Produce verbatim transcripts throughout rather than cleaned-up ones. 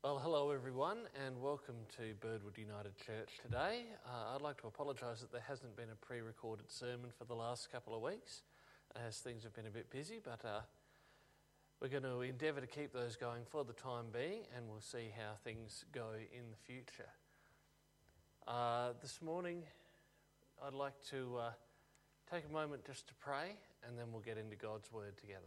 Well, hello everyone, and welcome to Birdwood United Church today. Uh, I'd like to apologise that there hasn't been a pre-recorded sermon for the last couple of weeks, as things have been a bit busy, but uh, we're going to endeavour to keep those going for the time being, and we'll see how things go in the future. Uh, this morning, I'd like to uh, take a moment just to pray, and then we'll get into God's Word together.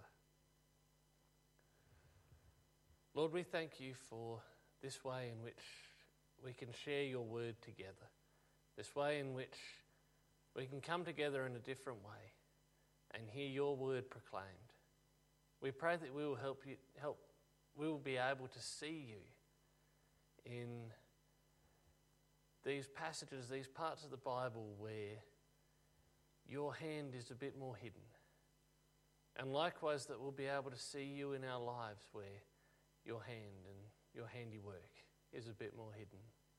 Lord, we thank you for this way in which we can share your word together, this way in which we can come together in a different way and hear your word proclaimed. We pray that we will help you, help, we will be able to see you in these passages, these parts of the Bible where your hand is a bit more hidden. And likewise that we'll be able to see you in our lives where your hand and your handiwork is a bit more hidden.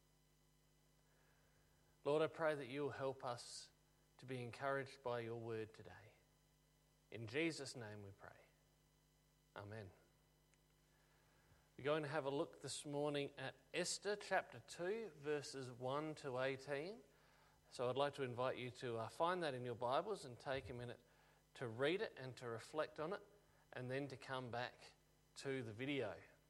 Lord, I pray that you'll help us to be encouraged by your word today. In Jesus' name we pray. Amen. We're going to have a look this morning at Esther chapter two, verses one to eighteen. So I'd like to invite you to uh, find that in your Bibles and take a minute to read it and to reflect on it, and then to come back to the video.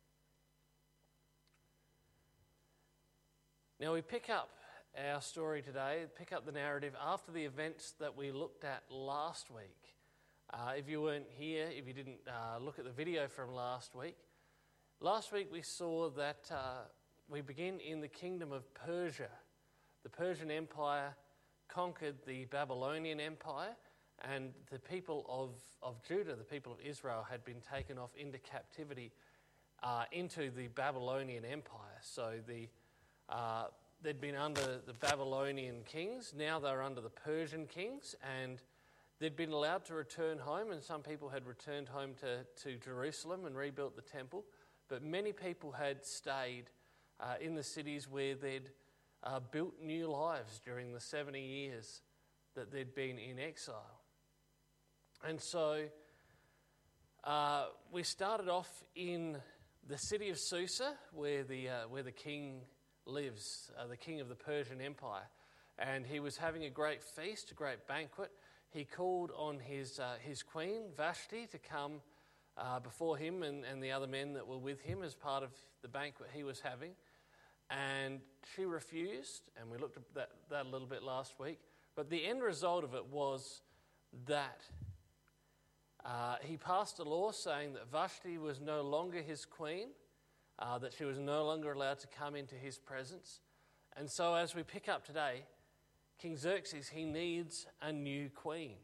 Now we pick up our story today, pick up the narrative after the events that we looked at last week. Uh, if you weren't here, if you didn't uh, look at the video from last week, last week we saw that uh, we begin in the kingdom of Persia. The Persian Empire conquered the Babylonian Empire, and the people of, of Judah, the people of Israel, had been taken off into captivity uh, into the Babylonian Empire. So the Uh, they'd been under the Babylonian kings, now they were under the Persian kings, and they'd been allowed to return home, and some people had returned home to, to Jerusalem and rebuilt the temple, but many people had stayed uh, in the cities where they'd uh, built new lives during the seventy years that they'd been in exile. And so uh, we started off in the city of Susa, where the uh, where the king lives, uh, the king of the Persian Empire, and he was having a great feast, a great banquet. He called on his uh, his queen Vashti to come uh, before him and, and the other men that were with him as part of the banquet he was having, and she refused, and we looked at that, that a little bit last week, but the end result of it was that uh, he passed a law saying that Vashti was no longer his queen, Uh, that she was no longer allowed to come into his presence. And so as we pick up today, King Xerxes, he needs a new queen.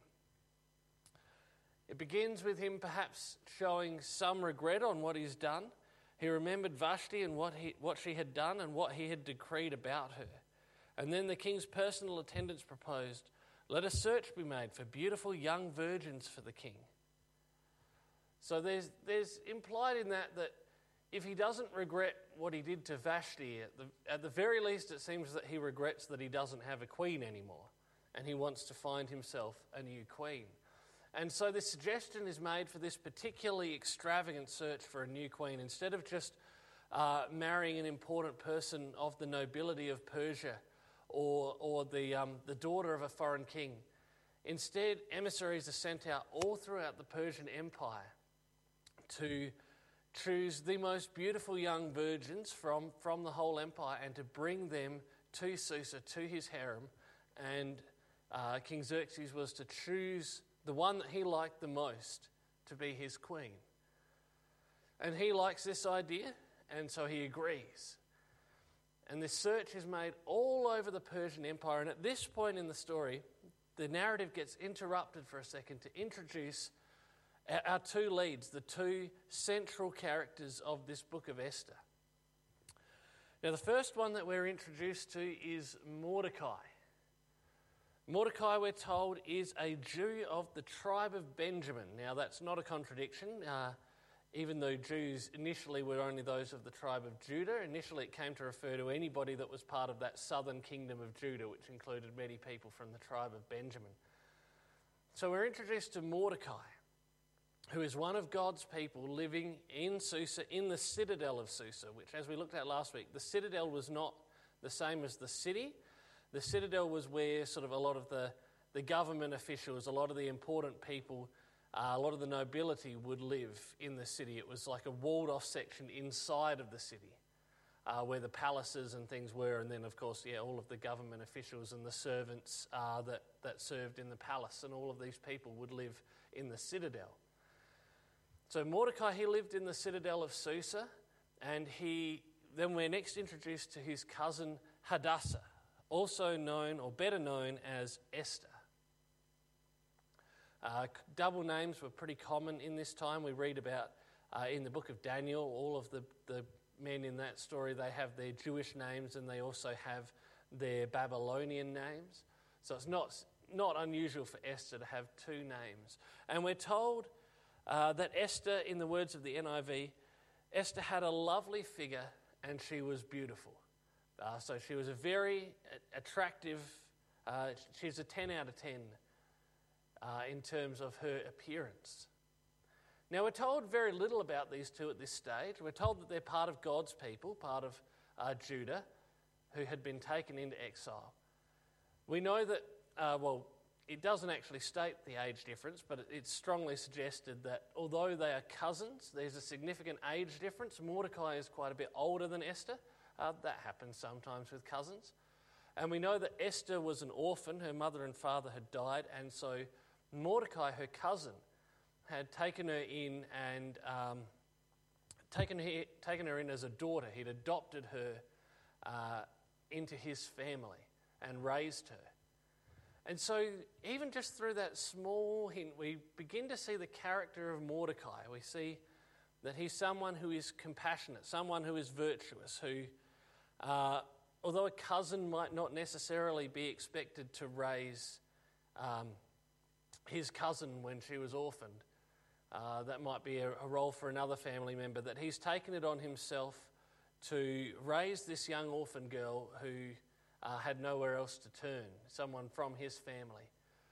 It begins with him perhaps showing some regret on what he's done. He remembered Vashti and what he, what she had done and what he had decreed about her. And then the king's personal attendants proposed, "Let a search be made for beautiful young virgins for the king." So there's there's implied in that that if he doesn't regret what he did to Vashti, at the, at the very least it seems that he regrets that he doesn't have a queen anymore, and he wants to find himself a new queen. And so this suggestion is made for this particularly extravagant search for a new queen. Instead of just uh, marrying an important person of the nobility of Persia or, or the, um, the daughter of a foreign king, instead emissaries are sent out all throughout the Persian Empire to choose the most beautiful young virgins from, from the whole empire and to bring them to Susa, to his harem. And uh, King Xerxes was to choose the one that he liked the most to be his queen. And he likes this idea, and so he agrees. And this search is made all over the Persian Empire. And at this point in the story, the narrative gets interrupted for a second to introduce our two leads, the two central characters of this book of Esther. Now, the first one that we're introduced to is Mordecai. Mordecai, we're told, is a Jew of the tribe of Benjamin. Now, that's not a contradiction. Uh, even though Jews initially were only those of the tribe of Judah, initially it came to refer to anybody that was part of that southern kingdom of Judah, which included many people from the tribe of Benjamin. So we're introduced to Mordecai, who is one of God's people living in Susa, in the citadel of Susa, which, as we looked at last week, the citadel was not the same as the city. The citadel was where sort of a lot of the, the government officials, a lot of the important people, uh, a lot of the nobility would live in the city. It was like a walled-off section inside of the city uh, where the palaces and things were, and then, of course, yeah, all of the government officials and the servants uh, that, that served in the palace, and all of these people would live in the citadel. So Mordecai, he lived in the citadel of Susa, and he then we're next introduced to his cousin Hadassah, also known, or better known as Esther. Uh, double names were pretty common in this time. We read about uh, in the book of Daniel, all of the, the men in that story, they have their Jewish names and they also have their Babylonian names. So it's not, not unusual for Esther to have two names. And we're told Uh, that Esther, in the words of the N I V, Esther had a lovely figure and she was beautiful. Uh, so she was a very attractive, uh, she's a ten out of ten uh, in terms of her appearance. Now we're told very little about these two at this stage. We're told that they're part of God's people, part of uh, Judah, who had been taken into exile. We know that, uh, well, it doesn't actually state the age difference, but it's strongly suggested that although they are cousins, there's a significant age difference. Mordecai is quite a bit older than Esther. Uh, that happens sometimes with cousins. And we know that Esther was an orphan. Her mother and father had died, and so Mordecai, her cousin, had taken her in and um, taken, her, taken her in as a daughter. He'd adopted her uh, into his family and raised her. And so even just through that small hint, we begin to see the character of Mordecai. We see that he's someone who is compassionate, someone who is virtuous, who, uh, although a cousin might not necessarily be expected to raise um, his cousin when she was orphaned, uh, that might be a, a role for another family member, that he's taken it on himself to raise this young orphan girl who Uh, had nowhere else to turn, someone from his family.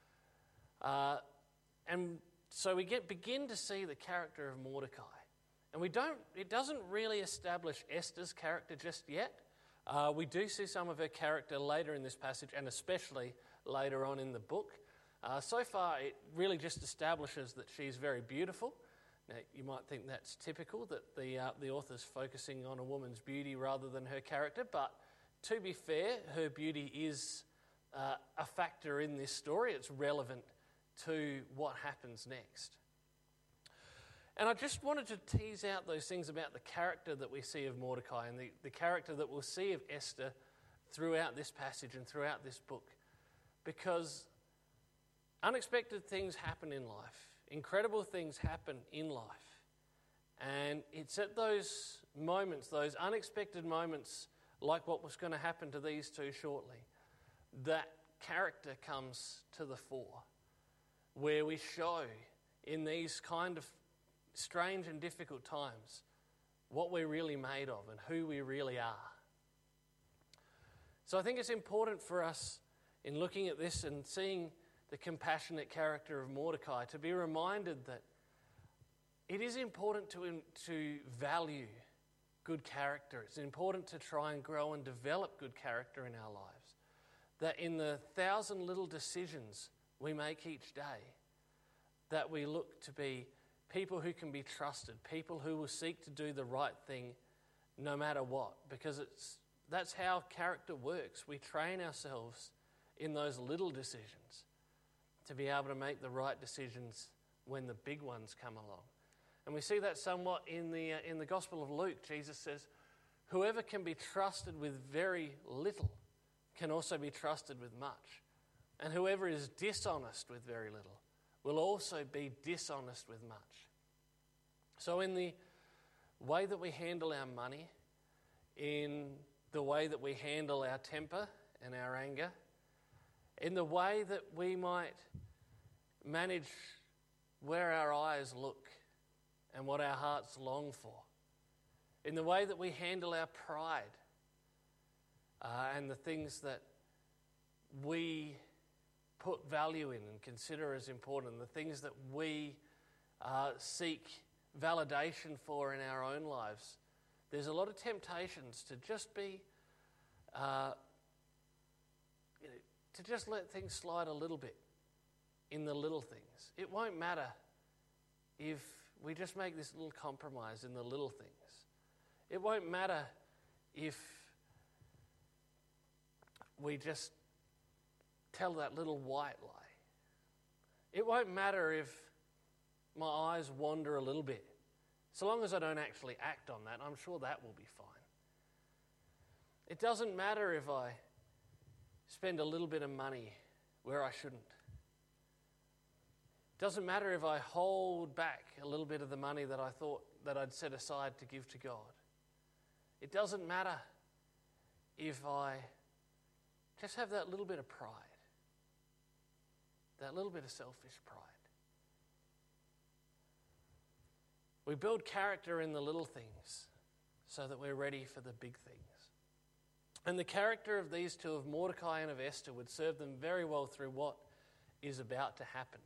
Uh, and so we get begin to see the character of Mordecai. And we don't. It doesn't really establish Esther's character just yet. Uh, we do see some of her character later in this passage, and especially later on in the book. Uh, so far, it really just establishes that she's very beautiful. Now, you might think that's typical, that the, uh, the author's focusing on a woman's beauty rather than her character, but to be fair, her beauty is uh, a factor in this story. It's relevant to what happens next. And I just wanted to tease out those things about the character that we see of Mordecai and the, the character that we'll see of Esther throughout this passage and throughout this book. Because unexpected things happen in life. Incredible things happen in life. And it's at those moments, those unexpected moments, like what was going to happen to these two shortly, that character comes to the fore, where we show in these kind of strange and difficult times what we're really made of and who we really are. So I think it's important for us in looking at this and seeing the compassionate character of Mordecai to be reminded that it is important to, to value good character. It's important to try and grow and develop good character in our lives. That in the thousand little decisions we make each day, that we look to be people who can be trusted, people who will seek to do the right thing no matter what, because it's that's how character works. We train ourselves in those little decisions to be able to make the right decisions when the big ones come along. And we see that somewhat in the uh, in the Gospel of Luke. Jesus says, whoever can be trusted with very little can also be trusted with much. And whoever is dishonest with very little will also be dishonest with much. So in the way that we handle our money, in the way that we handle our temper and our anger, in the way that we might manage where our eyes look and what our hearts long for, in the way that we handle our pride uh, and the things that we put value in and consider as important, the things that we uh, seek validation for in our own lives. There's a lot of temptations to just be, uh, you know, to just let things slide a little bit in the little things. It won't matter if we just make this little compromise in the little things. It won't matter if we just tell that little white lie. It won't matter if my eyes wander a little bit. So long as I don't actually act on that, I'm sure that will be fine. It doesn't matter if I spend a little bit of money where I shouldn't. It doesn't matter if I hold back a little bit of the money that I thought that I'd set aside to give to God. It doesn't matter if I just have that little bit of pride, that little bit of selfish pride. We build character in the little things so that we're ready for the big things. And the character of these two, of Mordecai and of Esther, would serve them very well through what is about to happen.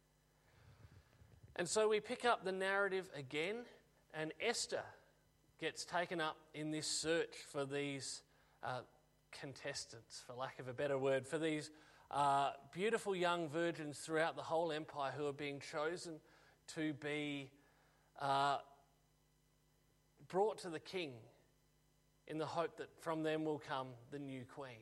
And so we pick up the narrative again, and Esther gets taken up in this search for these uh, contestants, for lack of a better word, for these uh, beautiful young virgins throughout the whole empire who are being chosen to be uh, brought to the king in the hope that from them will come the new queen.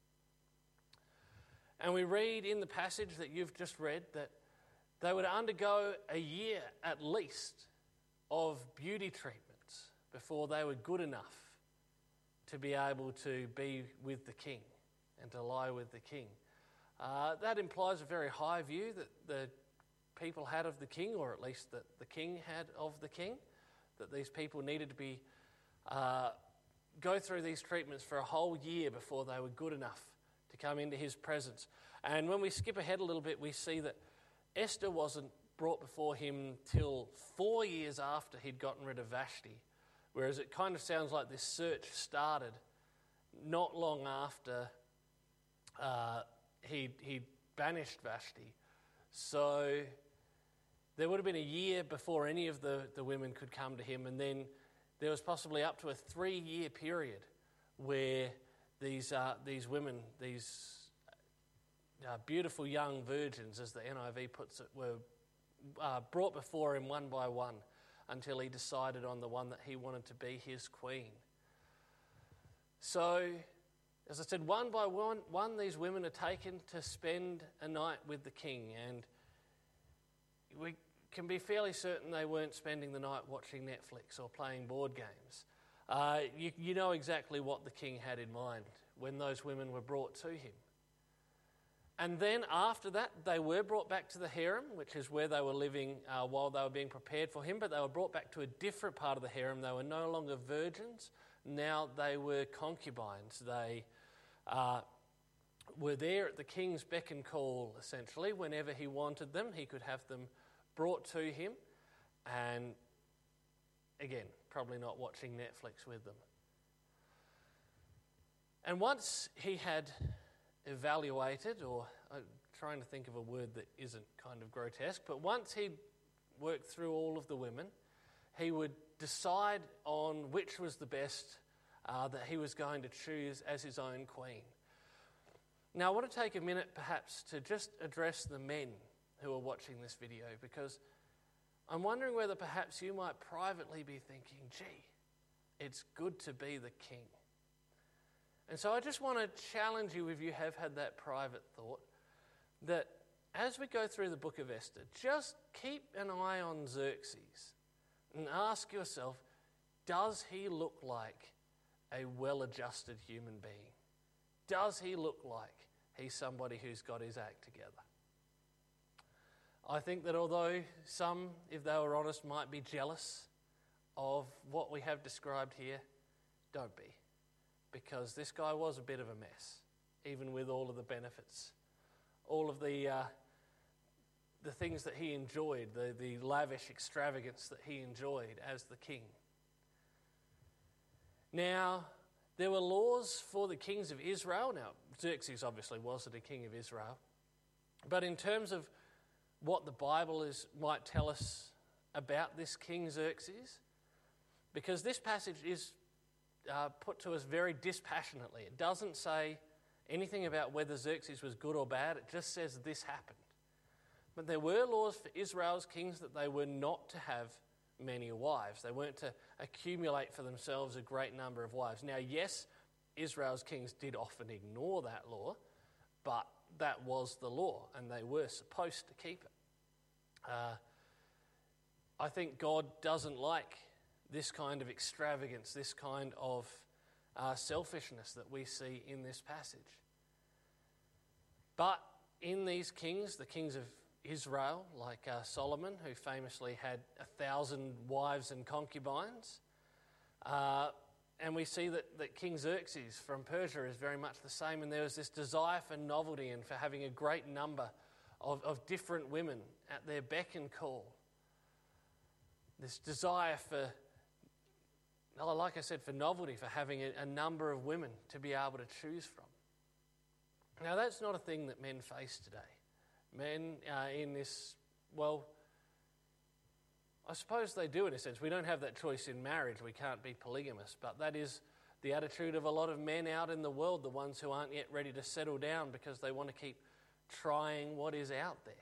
And we read in the passage that you've just read that they would undergo a year at least of beauty treatments before they were good enough to be able to be with the king and to lie with the king. Uh, that implies a very high view that the people had of the king, or at least that the king had of the king, that these people needed to be uh, go through these treatments for a whole year before they were good enough to come into his presence. And when we skip ahead a little bit, we see that Esther wasn't brought before him till four years after he'd gotten rid of Vashti, whereas it kind of sounds like this search started not long after uh, he he banished Vashti. So there would have been a year before any of the, the women could come to him, and then there was possibly up to a three-year period where these uh, these women, these uh, beautiful young virgins, as the N I V puts it, were uh, brought before him one by one until he decided on the one that he wanted to be his queen. So, as I said, one by one, one these women are taken to spend a night with the king, and we can be fairly certain they weren't spending the night watching Netflix or playing board games. Uh, you, you know exactly what the king had in mind when those women were brought to him. And then after that, they were brought back to the harem, which is where they were living uh, while they were being prepared for him, but they were brought back to a different part of the harem. They were no longer virgins. Now they were concubines. They uh, were there at the king's beck and call, essentially. Whenever he wanted them, he could have them brought to him, and again, probably not watching Netflix with them. And once he had evaluated, or I'm trying to think of a word that isn't kind of grotesque, but once he'd worked through all of the women, he would decide on which was the best uh, that he was going to choose as his own queen. Now, I want to take a minute perhaps to just address the men who are watching this video, because I'm wondering whether perhaps you might privately be thinking, gee, it's good to be the king. And so I just want to challenge you, if you have had that private thought, that as we go through the book of Esther, just keep an eye on Xerxes and ask yourself, does he look like a well-adjusted human being? Does he look like he's somebody who's got his act together? I think that although some, if they were honest, might be jealous of what we have described here, don't be. Because this guy was a bit of a mess, even with all of the benefits, all of the uh, the things that he enjoyed, the, the lavish extravagance that he enjoyed as the king. Now, there were laws for the kings of Israel. Now, Xerxes obviously wasn't a king of Israel. But in terms of what the Bible is might tell us about this King Xerxes, because this passage is uh, put to us very dispassionately. It doesn't say anything about whether Xerxes was good or bad. It just says this happened. But there were laws for Israel's kings that they were not to have many wives. They weren't to accumulate for themselves a great number of wives. Now, yes, Israel's kings did often ignore that law, but that was the law, and they were supposed to keep it. Uh, I think God doesn't like this kind of extravagance, this kind of uh, selfishness that we see in this passage. But in these kings, the kings of Israel, like uh, Solomon, who famously had a thousand wives and concubines, uh, and we see that, that King Xerxes from Persia is very much the same, and there was this desire for novelty and for having a great number of, of different women at their beck and call. This desire for, well, like I said, for novelty, for having a, a number of women to be able to choose from. Now, that's not a thing that men face today. Men uh, in this, well, I suppose they do in a sense. We don't have that choice in marriage. We can't be polygamous. But that is the attitude of a lot of men out in the world, the ones who aren't yet ready to settle down because they want to keep trying what is out there.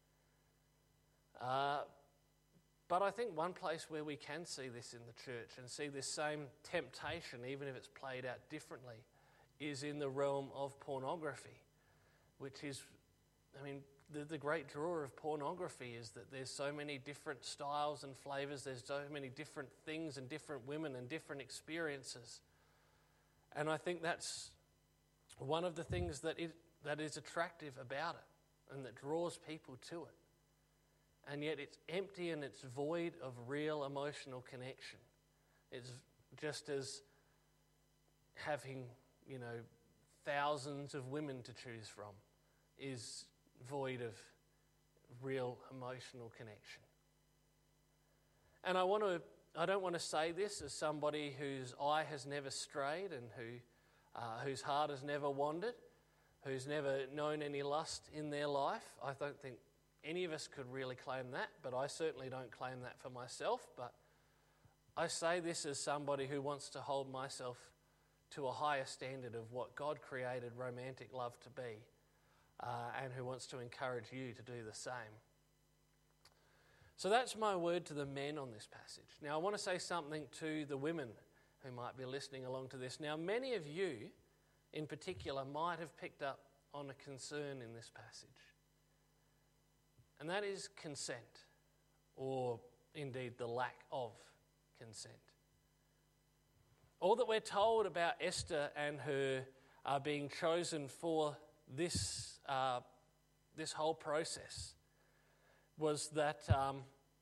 Uh, but I think one place where we can see this in the church and see this same temptation, even if it's played out differently, is in the realm of pornography, which is, I mean, the, the great draw of pornography is that there's so many different styles and flavours, there's so many different things and different women and different experiences. And I think that's one of the things that it, that is attractive about it and that draws people to it. And yet it's empty and it's void of real emotional connection. It's just as having, you know, thousands of women to choose from is void of real emotional connection. And I want to I don't want to say this as somebody whose eye has never strayed and who uh, whose heart has never wandered, who's never known any lust in their life. I don't think any of us could really claim that, but I certainly don't claim that for myself. But I say this as somebody who wants to hold myself to a higher standard of what God created romantic love to be, uh, and who wants to encourage you to do the same. So that's my word to the men on this passage. Now I want to say something to the women who might be listening along to this. Now many of you in particular might have picked up on a concern in this passage, and that is consent, or indeed the lack of consent. All that we're told about Esther and her uh, being chosen for this uh, this whole process was that um,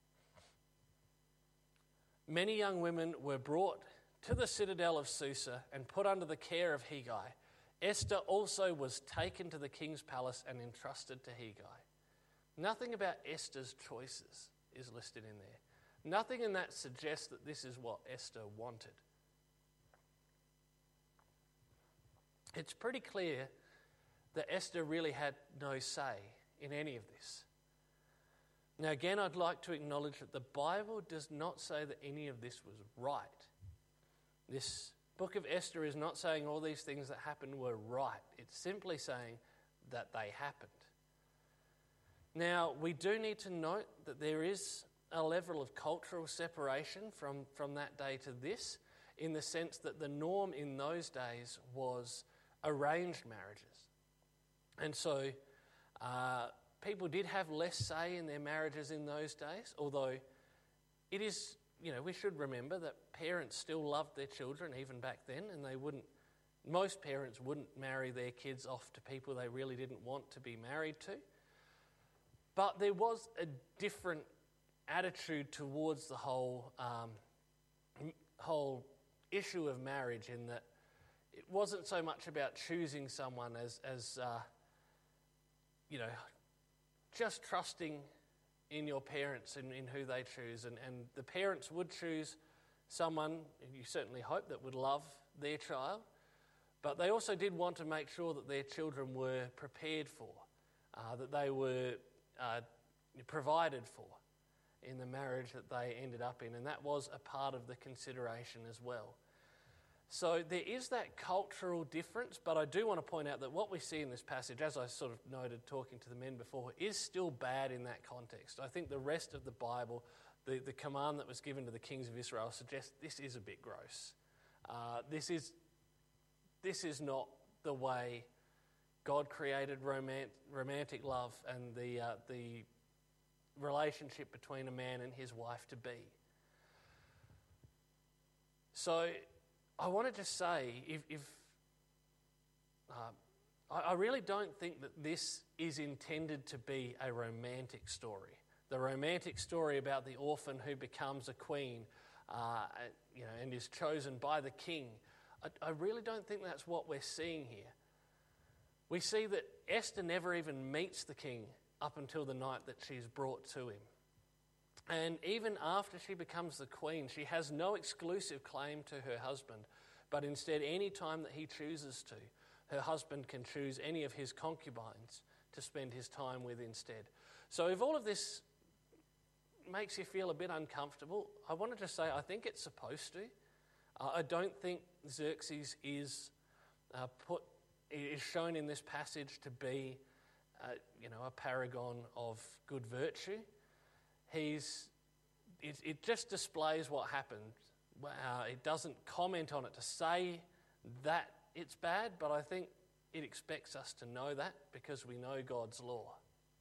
many young women were brought to the citadel of Susa and put under the care of Hegai. Esther also was taken to the king's palace and entrusted to Hegai. Nothing about Esther's choices is listed in there. Nothing in that suggests that this is what Esther wanted. It's pretty clear that Esther really had no say in any of this. Now again, I'd like to acknowledge that the Bible does not say that any of this was right. This book of Esther is not saying all these things that happened were right. It's simply saying that they happened. Now, we do need to note that there is a level of cultural separation from, from that day to this, in the sense that the norm in those days was arranged marriages. And so uh, people did have less say in their marriages in those days, although it is, you know, we should remember that parents still loved their children even back then, and they wouldn't, most parents wouldn't marry their kids off to people they really didn't want to be married to. But there was a different attitude towards the whole um, whole issue of marriage, in that it wasn't so much about choosing someone as, as uh, you know, just trusting in your parents and in who they choose. And, and the parents would choose someone, you certainly hope, that would love their child, but they also did want to make sure that their children were prepared for, uh, that they were uh, provided for. in the marriage that they ended up in, and that was a part of the consideration as well. So there is that cultural difference, but I do want to point out that what we see in this passage, as I sort of noted talking to the men before, is still bad in that context. I think the rest of the Bible, the, the command that was given to the kings of Israel, suggests this is a bit gross. Uh, this is this is not the way God created romant, romantic love and the uh, the relationship between a man and his wife to be. So I want to just say, if, if uh, I, I really don't think that this is intended to be a romantic story. The romantic story about the orphan who becomes a queen, uh, you know, and is chosen by the king. I, I really don't think that's what we're seeing here. We see that Esther never even meets the king up until the night that she's brought to him. And even after she becomes the queen, she has no exclusive claim to her husband, but instead, any time that he chooses to, her husband can choose any of his concubines to spend his time with instead. So if all of this makes you feel a bit uncomfortable, I wanted to say I think it's supposed to. Uh, I don't think Xerxes is uh, put is shown in this passage to be, uh, you know, a paragon of good virtue. He's it, it just displays what happened. Uh, it doesn't comment on it to say that it's bad, but I think it expects us to know that because we know God's law.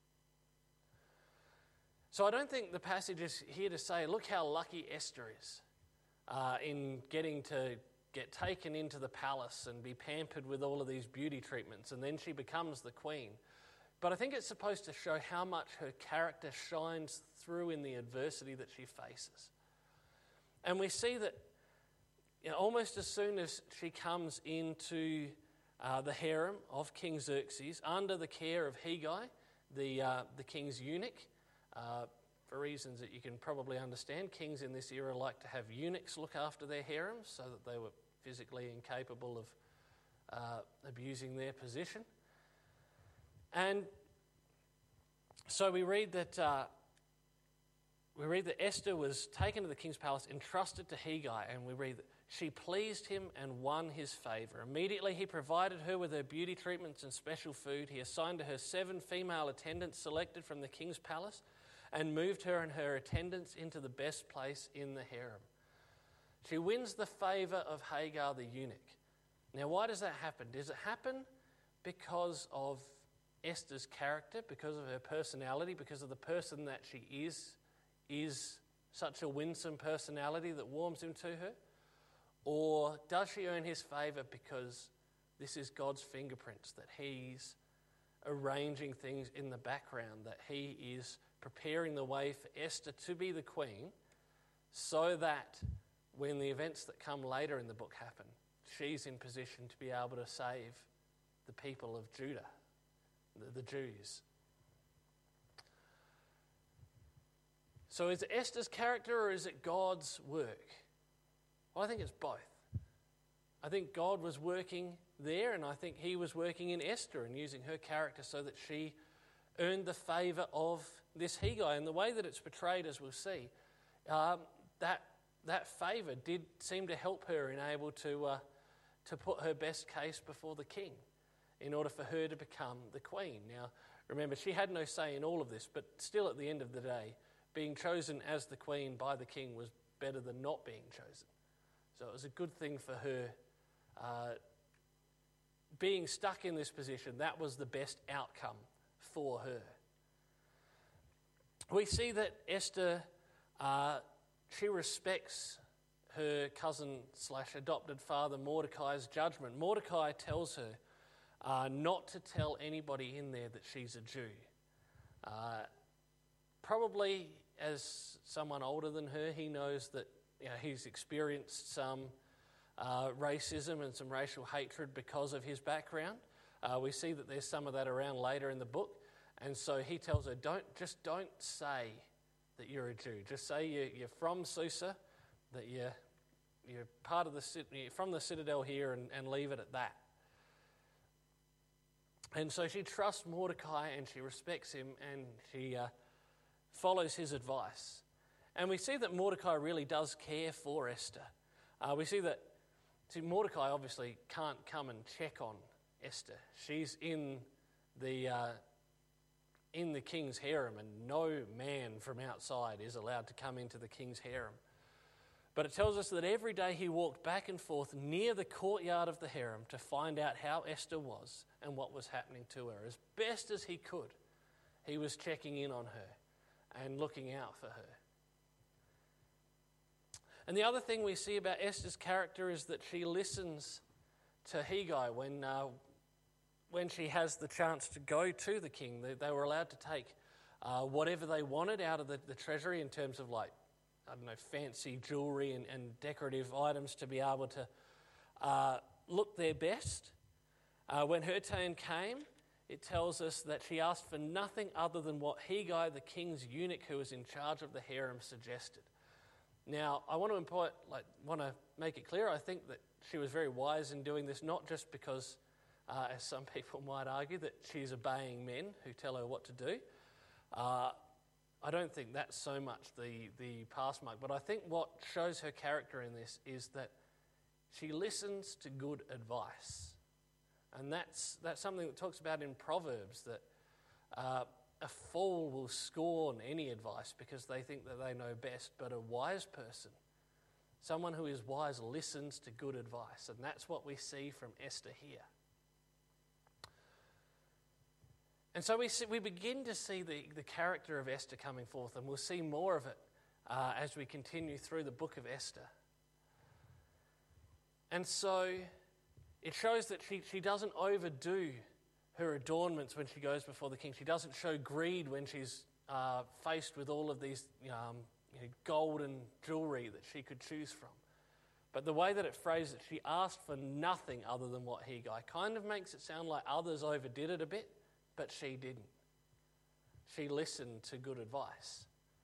So I don't think the passage is here to say, look how lucky Esther is uh, in getting to get taken into the palace and be pampered with all of these beauty treatments, and then she becomes the queen. But I think it's supposed to show how much her character shines through in the adversity that she faces. And we see that, you know, almost as soon as she comes into uh, the harem of King Xerxes, under the care of Hegai, the, uh, the king's eunuch, uh, for reasons that you can probably understand, kings in this era like to have eunuchs look after their harems so that they were physically incapable of uh, abusing their position. And so we read that uh, we read that Esther was taken to the king's palace, entrusted to Hegai, and we read that she pleased him and won his favour. Immediately he provided her with her beauty treatments and special food. He assigned to her seven female attendants selected from the king's palace and moved her and her attendants into the best place in the harem. She wins the favour of Hagar the eunuch. Now, why does that happen? Does it happen because of Esther's character, because of her personality, because of the person that she is, is such a winsome personality that warms him to her? Or does she earn his favour because this is God's fingerprints, that he's arranging things in the background, that he is preparing the way for Esther to be the queen so that when the events that come later in the book happen, she's in position to be able to save the people of Judah, the, the Jews. So is it Esther's character or is it God's work? Well, I think it's both. I think God was working there, and I think he was working in Esther and using her character so that she earned the favour of this Hegai. And the way that it's portrayed, as we'll see, um, that that favour did seem to help her in able to uh, to put her best case before the king in order for her to become the queen. Now, remember, she had no say in all of this, but still at the end of the day, being chosen as the queen by the king was better than not being chosen. So it was a good thing for her. Uh, being stuck in this position, that was the best outcome for her. We see that Esther, uh, she respects her cousin slash adopted father Mordecai's judgment. Mordecai tells her uh, not to tell anybody in there that she's a Jew. Uh, probably as someone older than her, he knows that, you know, he's experienced some uh, racism and some racial hatred because of his background. Uh, we see that there's some of that around later in the book. And so he tells her, don't just don't say that you're a Jew. Just say you're, you're from Susa, that you're, you're part of the you're from the citadel here, and, and leave it at that. And so she trusts Mordecai and she respects him, and she uh, follows his advice. And we see that Mordecai really does care for Esther. Uh, we see that see, Mordecai obviously can't come and check on Esther. She's in the uh, in the king's harem, and no man from outside is allowed to come into the king's harem. But it tells us that every day he walked back and forth near the courtyard of the harem to find out how Esther was and what was happening to her. As best as he could, he was checking in on her and looking out for her. And the other thing we see about Esther's character is that she listens to Hegai when uh, when she has the chance to go to the king. They, they were allowed to take uh, whatever they wanted out of the, the treasury in terms of, like, I don't know, fancy jewellery and, and decorative items to be able to uh, look their best. Uh, when her turn came, it tells us that she asked for nothing other than what Hegai, the king's eunuch who was in charge of the harem, suggested. Now, I want to import, like, want to make it clear, I think that she was very wise in doing this, not just because, uh, as some people might argue, that she's obeying men who tell her what to do. Uh, I don't think that's so much the, the pass mark, but I think what shows her character in this is that she listens to good advice. And that's that's something that talks about in Proverbs, that uh, a fool will scorn any advice because they think that they know best, but a wise person, someone who is wise, listens to good advice. And that's what we see from Esther here. And so we see, we begin to see the, the character of Esther coming forth, and we'll see more of it uh, as we continue through the book of Esther. And so it shows that she, she doesn't overdo her adornments when she goes before the king. She doesn't show greed when she's uh, faced with all of these um, you know, golden jewellery that she could choose from. But the way that it phrased it, she asked for nothing other than what Hegai, kind of makes it sound like others overdid it a bit, but she didn't. She listened to good advice.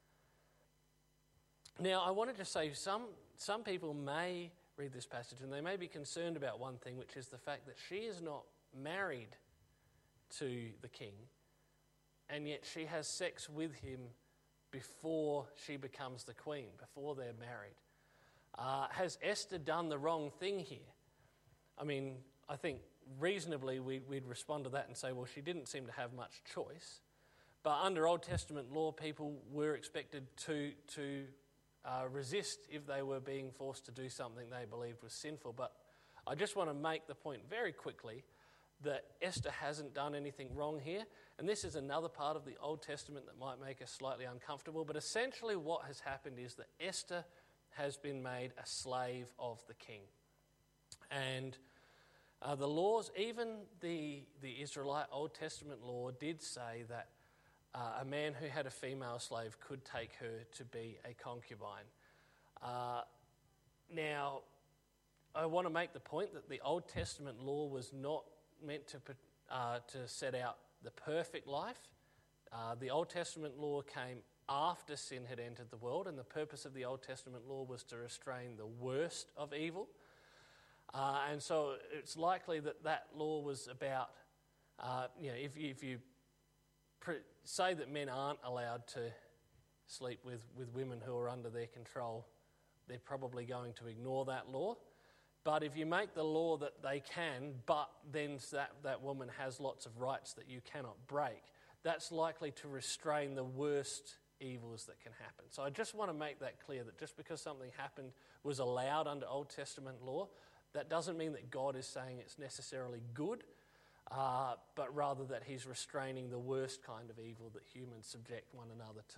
Now, I wanted to say some some people may read this passage and they may be concerned about one thing, which is the fact that she is not married to the king, and yet she has sex with him before she becomes the queen, before they're married. Uh, has Esther done the wrong thing here? I mean, I think reasonably we'd, we'd respond to that and say, well, she didn't seem to have much choice. But under Old Testament law, people were expected to, to uh, resist if they were being forced to do something they believed was sinful. But I just want to make the point very quickly that Esther hasn't done anything wrong here. And this is another part of the Old Testament that might make us slightly uncomfortable. But essentially what has happened is that Esther has been made a slave of the king. And Uh, the laws, even the, the Israelite Old Testament law did say that uh, a man who had a female slave could take her to be a concubine. Uh, now, I want to make the point that the Old Testament law was not meant to, uh, to set out the perfect life. Uh, the Old Testament law came after sin had entered the world, and the purpose of the Old Testament law was to restrain the worst of evil. Uh, and so it's likely that that law was about, uh, you know, if you, if you pre- say that men aren't allowed to sleep with, with women who are under their control, they're probably going to ignore that law. But if you make the law that they can, but then that, that woman has lots of rights that you cannot break, that's likely to restrain the worst evils that can happen. So I just want to make that clear, that just because something happened was allowed under Old Testament law, that doesn't mean that God is saying it's necessarily good, uh, but rather that he's restraining the worst kind of evil that humans subject one another to.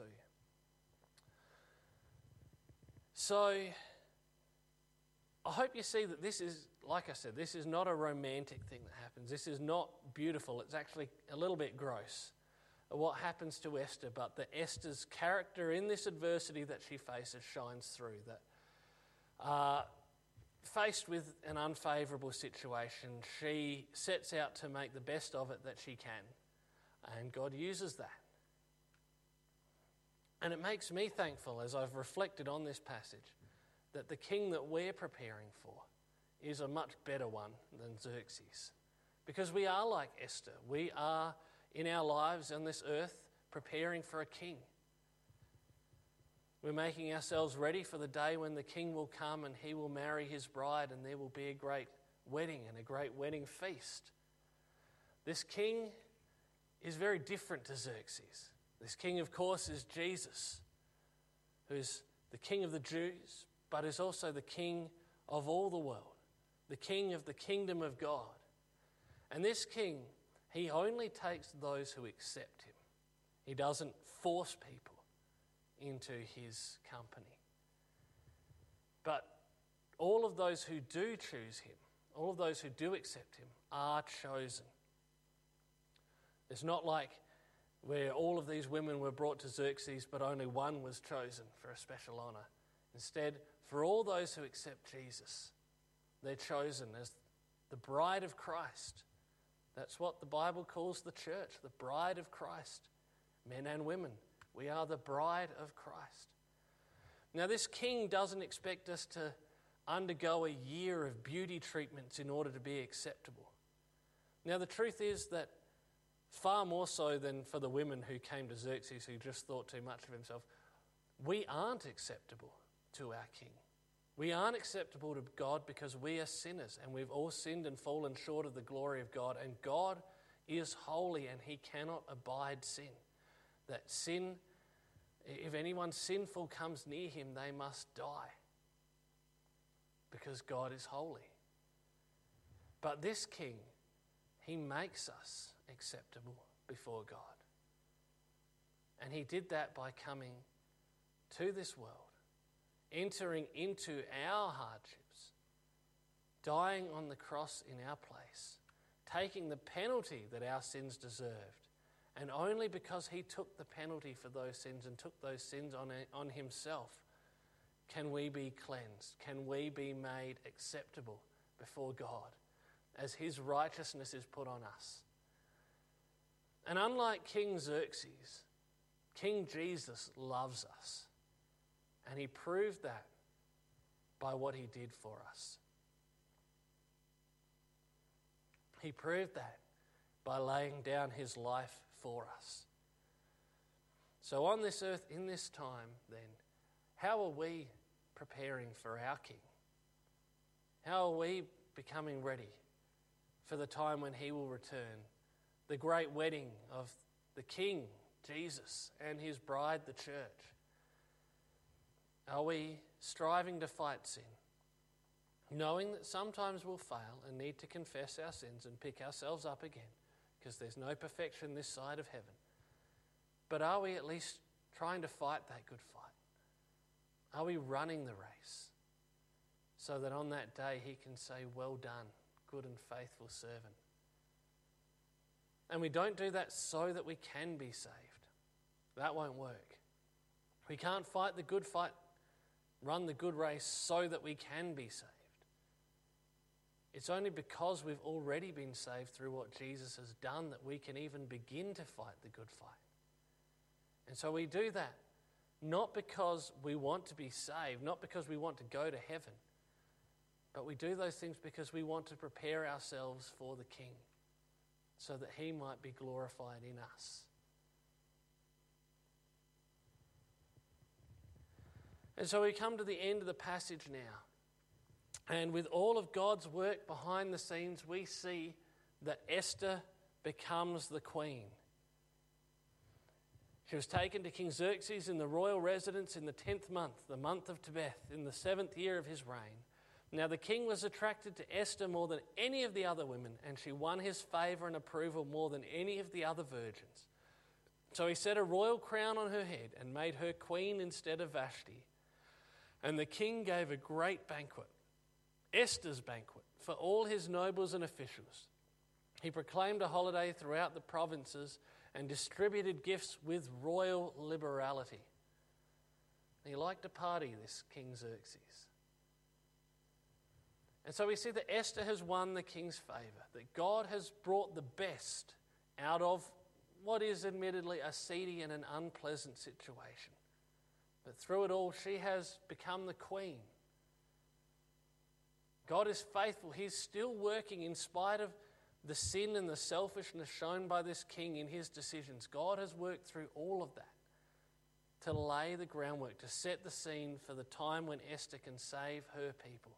So, I hope you see that this is, like I said, this is not a romantic thing that happens. This is not beautiful. It's actually a little bit gross, what happens to Esther, but that Esther's character in this adversity that she faces shines through. That uh, faced with an unfavourable situation, she sets out to make the best of it that she can, and God uses that. And it makes me thankful, as I've reflected on this passage, that the king that we're preparing for is a much better one than Xerxes. Because we are like Esther. We are, in our lives on this earth, preparing for a king. We're making ourselves ready for the day when the King will come and he will marry his bride and there will be a great wedding and a great wedding feast. This king is very different to Xerxes. This king, of course, is Jesus, who's the King of the Jews, but is also the King of all the world, the King of the kingdom of God. And this king, he only takes those who accept him. He doesn't force people into his company. But all of those who do choose him, all of those who do accept him, are chosen. It's not like where all of these women were brought to Xerxes, but only one was chosen for a special honor. Instead, for all those who accept Jesus, they're chosen as the bride of Christ. That's what the Bible calls the church, the bride of Christ. Men and women, we are the bride of Christ. Now, this king doesn't expect us to undergo a year of beauty treatments in order to be acceptable. Now, the truth is that far more so than for the women who came to Xerxes who just thought too much of himself, we aren't acceptable to our king. We aren't acceptable to God because we are sinners and we've all sinned and fallen short of the glory of God. And God is holy and he cannot abide sin. That sin, if anyone sinful comes near him, they must die because God is holy. But this king, he makes us acceptable before God. And he did that by coming to this world, entering into our hardships, dying on the cross in our place, taking the penalty that our sins deserved. And only because he took the penalty for those sins and took those sins on, on himself can we be cleansed, can we be made acceptable before God as his righteousness is put on us. And unlike King Xerxes, King Jesus loves us. And he proved that by what he did for us. He proved that by laying down his life for us. So on this earth, in this time, then, how are we preparing for our King? How are we becoming ready for the time when he will return? The great wedding of the King, Jesus, and his bride, the church. Are we striving to fight sin, knowing that sometimes we'll fail and need to confess our sins and pick ourselves up again, because there's no perfection this side of heaven? But are we at least trying to fight that good fight? Are we running the race so that on that day he can say, "Well done, good and faithful servant"? And we don't do that so that we can be saved. That won't work. We can't fight the good fight, run the good race so that we can be saved. It's only because we've already been saved through what Jesus has done that we can even begin to fight the good fight. And so we do that not because we want to be saved, not because we want to go to heaven, but we do those things because we want to prepare ourselves for the King so that he might be glorified in us. And so we come to the end of the passage now. And with all of God's work behind the scenes, we see that Esther becomes the queen. She was taken to King Xerxes in the royal residence in the tenth month, the month of Tebeth, in the seventh year of his reign. Now the king was attracted to Esther more than any of the other women, and she won his favour and approval more than any of the other virgins. So he set a royal crown on her head and made her queen instead of Vashti. And the king gave a great banquet, Esther's banquet, for all his nobles and officials. He proclaimed a holiday throughout the provinces and distributed gifts with royal liberality. He liked to party, this King Xerxes. And so we see that Esther has won the king's favour, that God has brought the best out of what is admittedly a seedy and an unpleasant situation. But through it all, she has become the queen. God is faithful. He's still working in spite of the sin and the selfishness shown by this king in his decisions. God has worked through all of that to lay the groundwork, to set the scene for the time when Esther can save her people.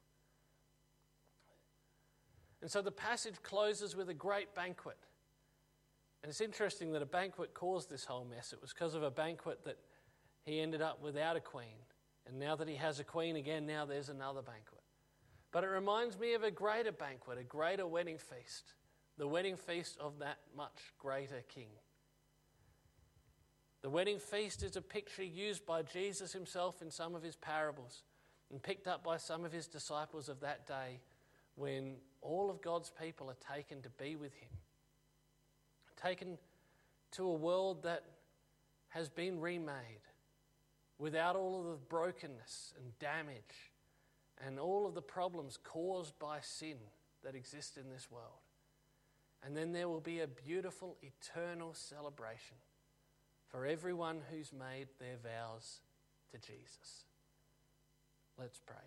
And so the passage closes with a great banquet. And it's interesting that a banquet caused this whole mess. It was because of a banquet that he ended up without a queen. And now that he has a queen again, now there's another banquet. But it reminds me of a greater banquet, a greater wedding feast, the wedding feast of that much greater king. The wedding feast is a picture used by Jesus himself in some of his parables and picked up by some of his disciples of that day when all of God's people are taken to be with him, taken to a world that has been remade without all of the brokenness and damage and all of the problems caused by sin that exist in this world. And then there will be a beautiful eternal celebration for everyone who's made their vows to Jesus. Let's pray.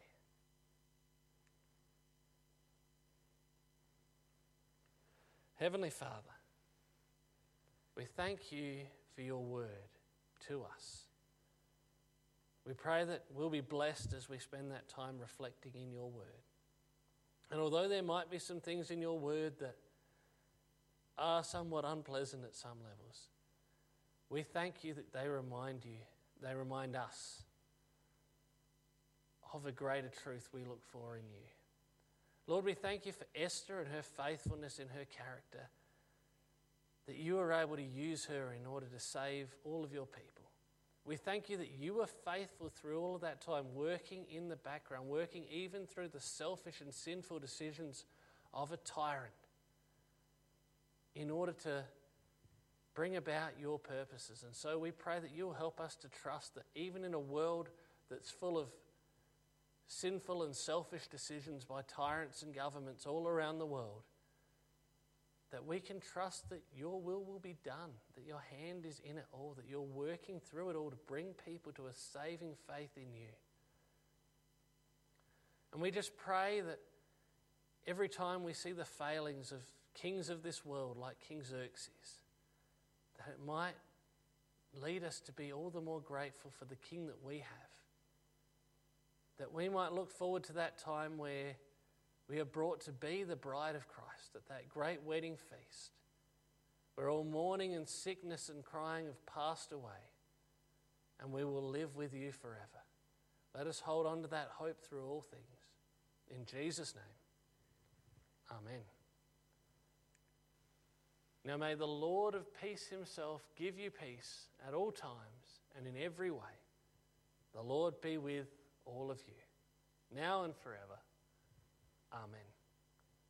Heavenly Father, we thank you for your word to us. We pray that we'll be blessed as we spend that time reflecting in your word. And although there might be some things in your word that are somewhat unpleasant at some levels, we thank you that they remind you, they remind us of a greater truth we look for in you. Lord, we thank you for Esther and her faithfulness in her character, that you were able to use her in order to save all of your people. We thank you that you were faithful through all of that time, working in the background, working even through the selfish and sinful decisions of a tyrant in order to bring about your purposes. And so we pray that you'll help us to trust that even in a world that's full of sinful and selfish decisions by tyrants and governments all around the world, that we can trust that your will will be done, that your hand is in it all, that you're working through it all to bring people to a saving faith in you. And we just pray that every time we see the failings of kings of this world like King Xerxes, that it might lead us to be all the more grateful for the king that we have. That we might look forward to that time where we are brought to be the bride of Christ at that great wedding feast, where all mourning and sickness and crying have passed away, and we will live with you forever. Let us hold on to that hope through all things. In Jesus' name, amen. Now may the Lord of peace himself give you peace at all times and in every way. The Lord be with all of you, now and forever. Amen.